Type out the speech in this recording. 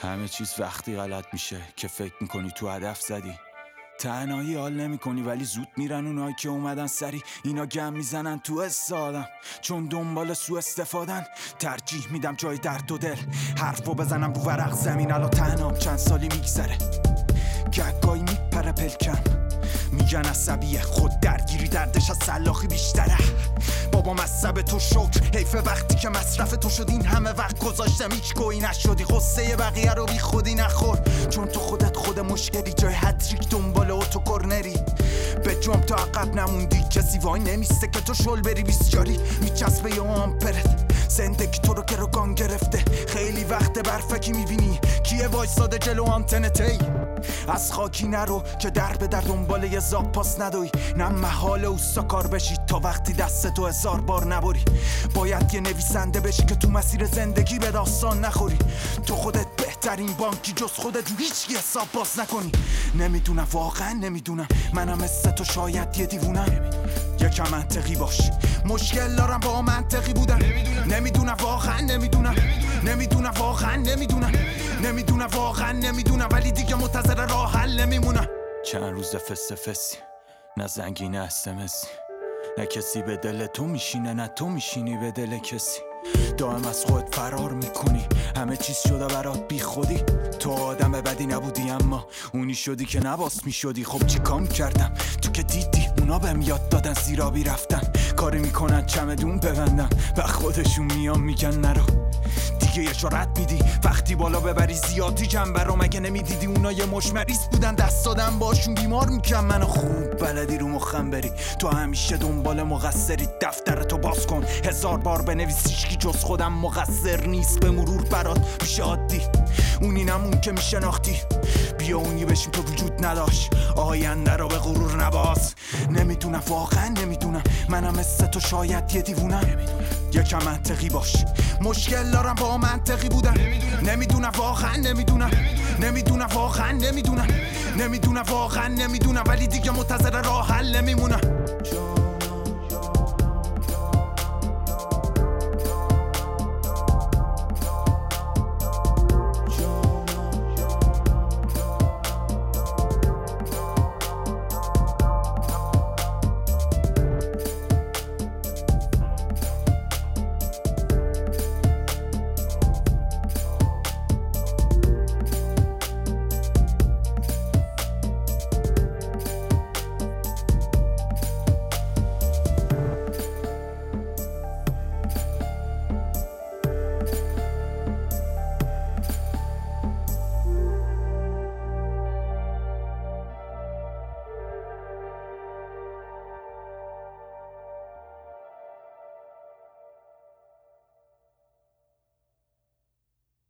همه چیز وقتی غلط میشه که فکر میکنی تو هدف زدی. تنهایی حال نمی کنی ولی زود میرن اونایی که اومدن سری. اینا گم میزنن تو استادم چون دنبال سو استفادن. ترجیح میدم جای درد و دل حرفو بزنم رو ورق زمین. الان تنهام چند سالی میگذره گهگاهی میپره پلکم. میگن عصبیه خود درگیری دردش از سلاخی بیشتره. بابا مصب تو شکر حیف وقتی که مصرف تو شد. این همه وقت گذاشتم هیچ گویی نشدی. غصه بقیه رو بی خودی نخور چون تو خودت خود مشکلی. جای هتریک دنبال اوتو کورنری به جام تو عقب نموندی. کسی وای نمیسته که تو شل بری بیسجاری میچسبه یا آمپرت. زندگی تو رو گروگان گرفته. خیلی وقت برفکی میبینی کیه وایساده جلو آنتنتی. از خاکی نرو که در به در دنبال یه زاق پاس ندوی. نه محال اوستا کار بشی تا وقتی دست تو 1000 بار نبری. باید یه نویسنده بشی که تو مسیر زندگی به داستان نخوری. تو خودت بهترین بانکی جز خودت رو هیچ حساب باز نکنی. نمیدونم واقعا نمیدونم منم مثل تو شاید یه دیوونم. یکم منطقی باش مشکل دارم با منطقی بودن. نمیدونم واقعا نمیدونم. نمیدونم واقعا نمیدونم. نمیدونم واقعا نمیدونم ولی دیگه منتظر راه حل نمیمونم. چند روز فسی نه زنگی نه اسمسی. نه کسی به دل تو میشینه نه تو میشینی به دل کسی. دائم از خودت فرار میکنی همه چیز شده برات بی خودی. تو آدم بدی نبودی اما اونی شدی که نباس میشدی. خب چی کام کردم تو که دیدی اونا بهم یاد دادن زیرابی رفتن. کاری میکنن چمدون ببندن و خودشون میان میگن نرو. دیگه اشارت میدی وقتی بالا ببری زیادی جنبه رو. مگه نمیدیدی اونا یه مشمریز بودن دست دادم باشون بیمار میکن منو. خوب بلدی رو مخم بری تو همیشه دنبال مقصری. دفترتو باز کن 1000 بار بنویس هیچکی جز خودم مقصر نیست. به مرور برات میشه عادی اونی نمون که میشناختی. بیا اونی بشیم که وجود نداشت آینده رو به غرور نباز. نمیدونم واقعا نمیدونم منم مثل تو شاید یه دیوونم. یکم منطقی باش مشکل دارم با منطقی بودن. نمیدونم واقعا نمیدونم. نمیدونم واقعا نمیدونم. نمیدونم واقعا نمیدونم ولی دیگه منتظر راه حل نمیمونم.